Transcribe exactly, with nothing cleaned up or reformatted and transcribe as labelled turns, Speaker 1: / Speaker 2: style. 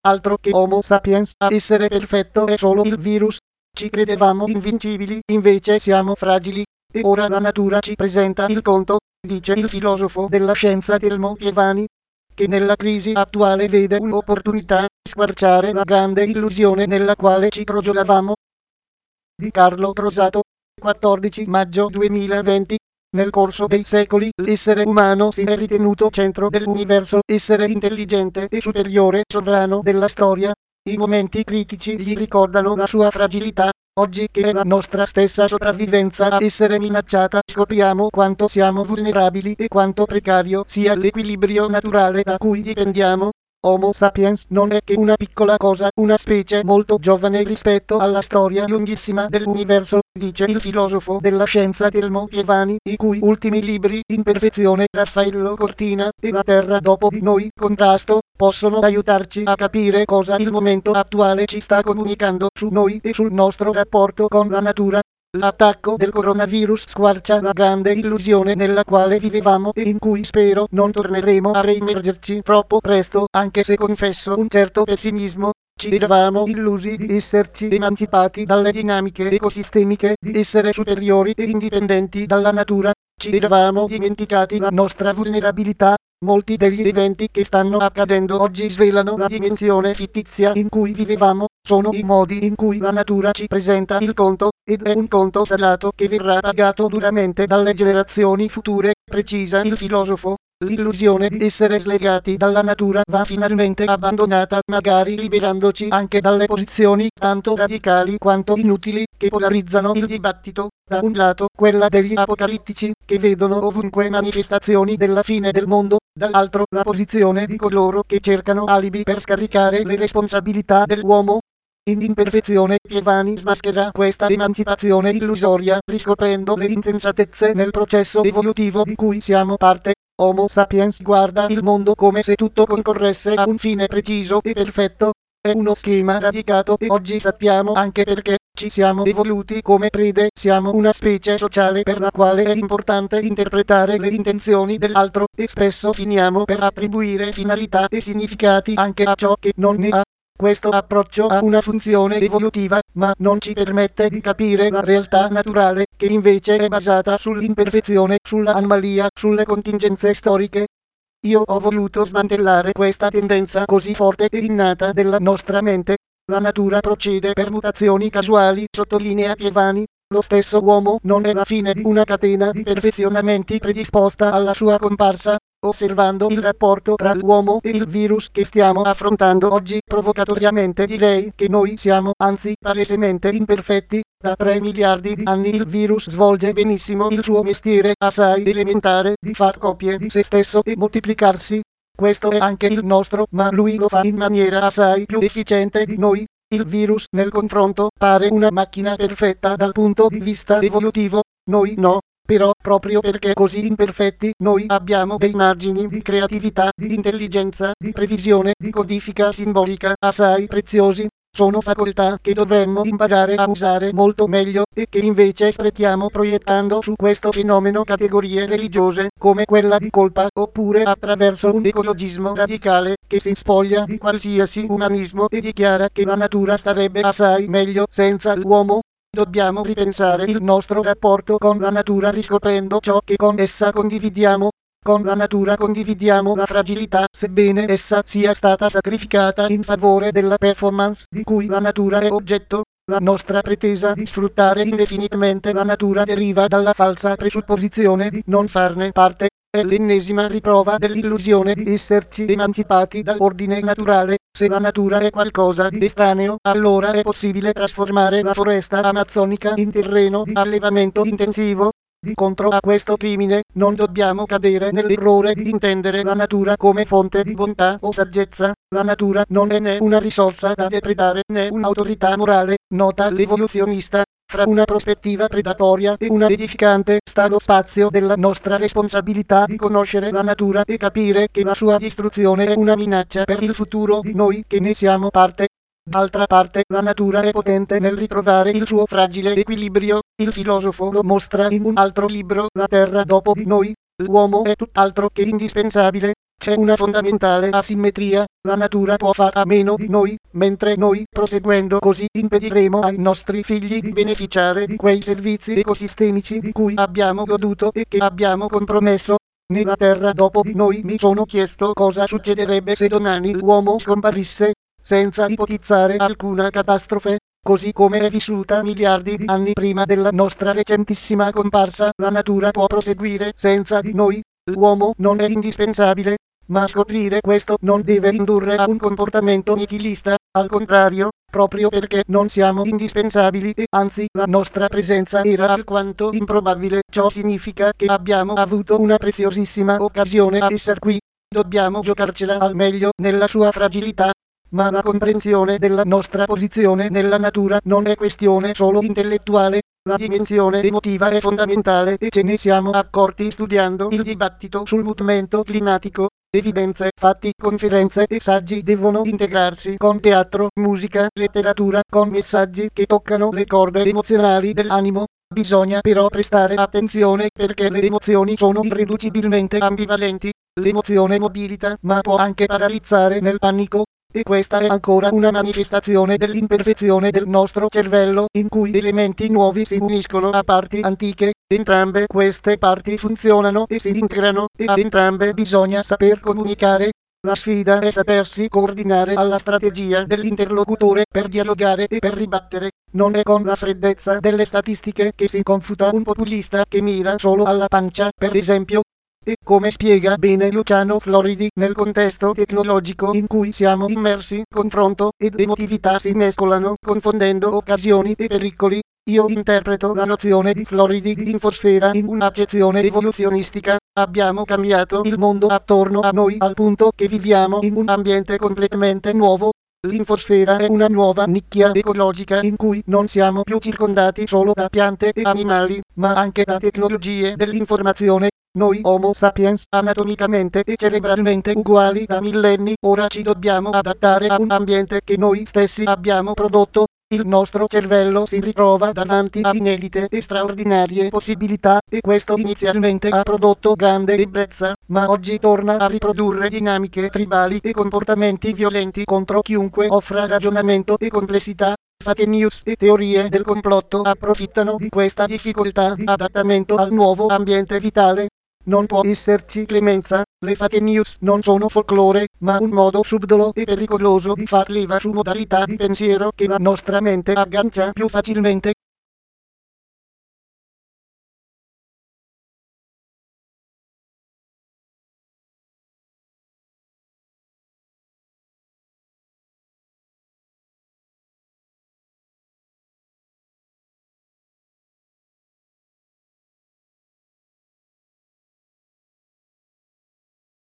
Speaker 1: altro che Homo sapiens a essere perfetto è solo il virus. Ci credevamo invincibili, invece siamo fragili, e ora la natura ci presenta il conto, dice il filosofo della scienza Telmo Pievani, che nella crisi attuale vede un'opportunità, squarciare la grande illusione nella quale ci crogiolavamo. Di Carlo Crosato, quattordici maggio duemilaventi. Nel corso dei secoli l'essere umano si è ritenuto centro dell'universo, essere intelligente e superiore, sovrano della storia. I momenti critici gli ricordano la sua fragilità. Oggi che è la nostra stessa sopravvivenza a essere minacciata, scopriamo quanto siamo vulnerabili e quanto precario sia l'equilibrio naturale da cui dipendiamo. Homo sapiens non è che una piccola cosa, una specie molto giovane rispetto alla storia lunghissima dell'universo, dice il filosofo della scienza Telmo Pievani, i cui ultimi libri, In perfezione, Raffaello Cortina, e La Terra dopo di noi, Contrasto, possono aiutarci a capire cosa il momento attuale ci sta comunicando su noi e sul nostro rapporto con la natura. L'attacco del coronavirus squarcia la grande illusione nella quale vivevamo e in cui spero non torneremo a reimmergerci troppo presto, anche se confesso un certo pessimismo. Ci eravamo illusi di esserci emancipati dalle dinamiche ecosistemiche, di essere superiori e indipendenti dalla natura. Ci eravamo dimenticati la nostra vulnerabilità. Molti degli eventi che stanno accadendo oggi svelano la dimensione fittizia in cui vivevamo, sono i modi in cui la natura ci presenta il conto, ed è un conto salato che verrà pagato duramente dalle generazioni future, precisa il filosofo. L'illusione di essere slegati dalla natura va finalmente abbandonata, magari liberandoci anche dalle posizioni tanto radicali quanto inutili che polarizzano il dibattito. Da un lato quella degli apocalittici, che vedono ovunque manifestazioni della fine del mondo, dall'altro la posizione di coloro che cercano alibi per scaricare le responsabilità dell'uomo. In Imperfezione Pievani smaschera questa emancipazione illusoria, riscoprendo le insensatezze nel processo evolutivo di cui siamo parte. Homo sapiens guarda il mondo come se tutto concorresse a un fine preciso e perfetto. È uno schema radicato e oggi sappiamo anche perché. Ci siamo evoluti come prede, siamo una specie sociale per la quale è importante interpretare le intenzioni dell'altro, e spesso finiamo per attribuire finalità e significati anche a ciò che non ne ha. Questo approccio ha una funzione evolutiva, ma non ci permette di capire la realtà naturale, che invece è basata sull'imperfezione, sulla anomalia, sulle contingenze storiche. Io ho voluto smantellare questa tendenza così forte e innata della nostra mente. La natura procede per mutazioni casuali, sottolinea Pievani. Lo stesso uomo non è la fine di una catena di perfezionamenti predisposta alla sua comparsa. Osservando il rapporto tra l'uomo e il virus che stiamo affrontando oggi, provocatoriamente direi che noi siamo, anzi palesemente imperfetti. Da tre miliardi di anni il virus svolge benissimo il suo mestiere assai elementare di far copie di se stesso e moltiplicarsi. Questo è anche il nostro, ma lui lo fa in maniera assai più efficiente di noi. Il virus nel confronto pare una macchina perfetta dal punto di vista evolutivo, noi no. Però, proprio perché così imperfetti, noi abbiamo dei margini di creatività, di intelligenza, di previsione, di codifica simbolica assai preziosi. Sono facoltà che dovremmo imparare a usare molto meglio, e che invece sprechiamo proiettando su questo fenomeno categorie religiose, come quella di colpa, oppure attraverso un ecologismo radicale, che si spoglia di qualsiasi umanismo e dichiara che la natura starebbe assai meglio senza l'uomo. Dobbiamo ripensare il nostro rapporto con la natura riscoprendo ciò che con essa condividiamo. Con la natura condividiamo la fragilità, sebbene essa sia stata sacrificata in favore della performance di cui la natura è oggetto. La nostra pretesa di sfruttare indefinitamente la natura deriva dalla falsa presupposizione di non farne parte. È l'ennesima riprova dell'illusione di esserci emancipati dall'ordine naturale. Se la natura è qualcosa di estraneo, allora è possibile trasformare la foresta amazzonica in terreno di allevamento intensivo. Di contro a questo crimine, non dobbiamo cadere nell'errore di intendere la natura come fonte di bontà o saggezza. La natura non è né una risorsa da depredare né un'autorità morale, nota l'evoluzionista. Fra una prospettiva predatoria e una edificante sta lo spazio della nostra responsabilità di conoscere la natura e capire che la sua distruzione è una minaccia per il futuro di noi che ne siamo parte. D'altra parte, la natura è potente nel ritrovare il suo fragile equilibrio. Il filosofo lo mostra in un altro libro, La Terra dopo di noi. L'uomo è tutt'altro che indispensabile. C'è una fondamentale asimmetria, la natura può far a meno di noi, mentre noi, proseguendo così, impediremo ai nostri figli di beneficiare di quei servizi ecosistemici di cui abbiamo goduto e che abbiamo compromesso. Nella terra dopo di noi mi sono chiesto cosa succederebbe se domani l'uomo scomparisse, senza ipotizzare alcuna catastrofe. Così come è vissuta miliardi di anni prima della nostra recentissima comparsa, la natura può proseguire senza di noi. L'uomo non è indispensabile, ma scoprire questo non deve indurre a un comportamento nichilista, al contrario, proprio perché non siamo indispensabili e anzi la nostra presenza era alquanto improbabile, ciò significa che abbiamo avuto una preziosissima occasione a essere qui. Dobbiamo giocarcela al meglio nella sua fragilità. Ma la comprensione della nostra posizione nella natura non è questione solo intellettuale, la dimensione emotiva è fondamentale e ce ne siamo accorti studiando il dibattito sul mutamento climatico. Evidenze, fatti, conferenze e saggi devono integrarsi con teatro, musica, letteratura, con messaggi che toccano le corde emozionali dell'animo. Bisogna però prestare attenzione perché le emozioni sono irriducibilmente ambivalenti. L'emozione mobilita ma può anche paralizzare nel panico. E questa è ancora una manifestazione dell'imperfezione del nostro cervello, in cui elementi nuovi si uniscono a parti antiche. Entrambe queste parti funzionano e si integrano, e a entrambe bisogna saper comunicare. La sfida è sapersi coordinare alla strategia dell'interlocutore per dialogare e per ribattere. Non è con la freddezza delle statistiche che si confuta un populista che mira solo alla pancia, per esempio. E come spiega bene Luciano Floridi, nel contesto tecnologico in cui siamo immersi, confronto ed emotività si mescolano, confondendo occasioni e pericoli. Io interpreto la nozione di Floridi di infosfera in un'accezione evoluzionistica. Abbiamo cambiato il mondo attorno a noi al punto che viviamo in un ambiente completamente nuovo. L'infosfera è una nuova nicchia ecologica in cui non siamo più circondati solo da piante e animali, ma anche da tecnologie dell'informazione. Noi Homo sapiens, anatomicamente e cerebralmente uguali da millenni, ora ci dobbiamo adattare a un ambiente che noi stessi abbiamo prodotto. Il nostro cervello si ritrova davanti a inedite e straordinarie possibilità, e questo inizialmente ha prodotto grande ebbrezza, ma oggi torna a riprodurre dinamiche tribali e comportamenti violenti contro chiunque offra ragionamento e complessità. Fake news e teorie del complotto approfittano di questa difficoltà di adattamento al nuovo ambiente vitale. Non può esserci clemenza, le fake news non sono folklore, ma un modo subdolo e pericoloso di far leva su modalità di pensiero che la nostra mente aggancia più facilmente.